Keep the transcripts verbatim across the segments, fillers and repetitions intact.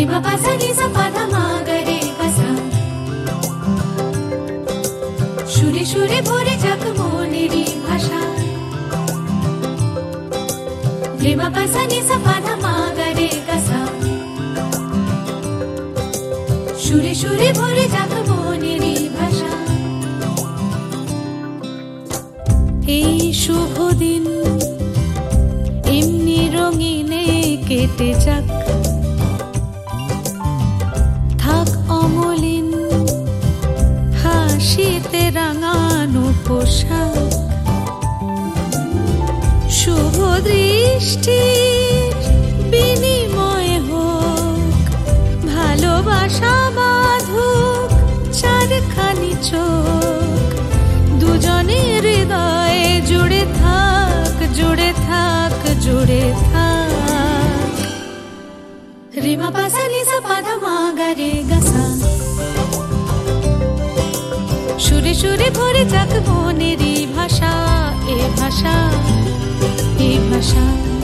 রিমা পাসা নিসা পাধা মা গা রে গা সা। সুরে সুরে ভরে যাক মনেরই ভাষা। রিমা পাসা নিসা পাধা মা গা রে গা সা। সুরে সুরে ভরে যাক মনেরই ভাষা। এই শুভ দিন এমনি রঙিনে কেটে যাক, থাক অমলিন হাসিতে রাঙানো পোশাক। শুভ দৃষ্টির বিনিময় হোক, ভালোবাসা বাঁধুক চারখানি চোখ। দুজনের হৃদয়ে জুড়ে থাক, জুড়ে থাক, জুড়ে থাক। রিমা পাসা নিসা পাধা মা গা রে গা সা। সুরে সুরে ভরে যাক মনেরই ভাষা, এ ভাষা, এ ভাষা।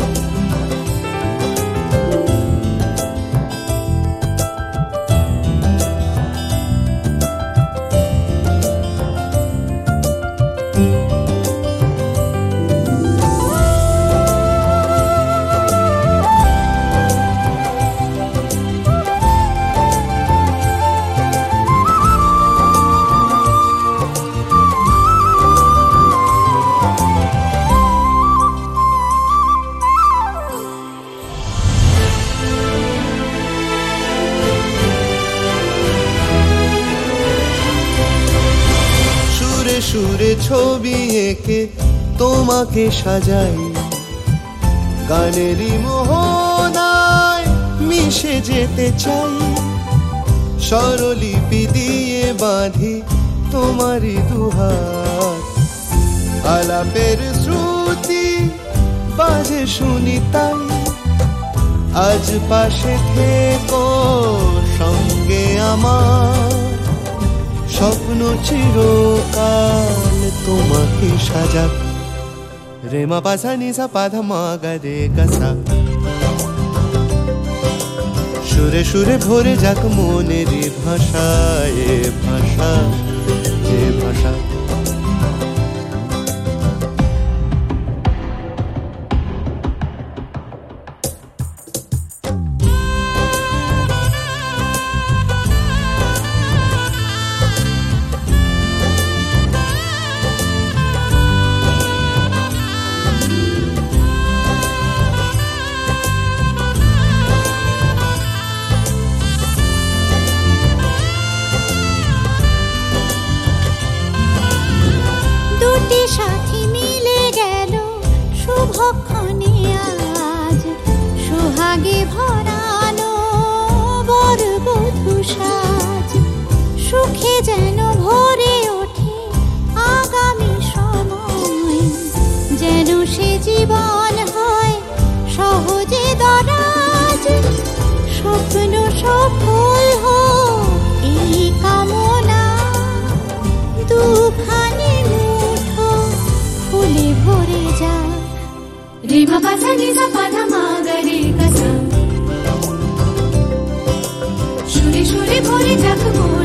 সুরে ছবি এঁকে তোমাকে সাজাই, গানেরই মোহনায় মিশে যেতে চাই। স্বরলিপি দিয়ে বাঁধি তোমারই দুহাত, আলাপের শ্রুতি বাজে শুনি তাই। আজ পাশে থেকো সঙ্গে আমার, স্বপ্ন চিরকাল তোমাকে সাজাক। রেমা পাসা নিসা পাধা মা গা রে গা সা। সুরে সুরে ভরে যাক মনেরই ভাষা, এ ভাষা, এ ভাষা। সাথী মিলে গেল শুভক্ষণে আজ, সোহাগে ভরানো বরবধূ সাজ। সুখে যেন ভরে ওঠে আগামী সময়, যেন সে জীবন হয় সহজে দরাজ। স্বপ্ন সফল হোক এই কামনা, দুখানি ফুলে ভরে যাক। রিমা পাসা নিসা পাধা মা গা রে গা সা। সুরে সুরে ভরে যাক মন।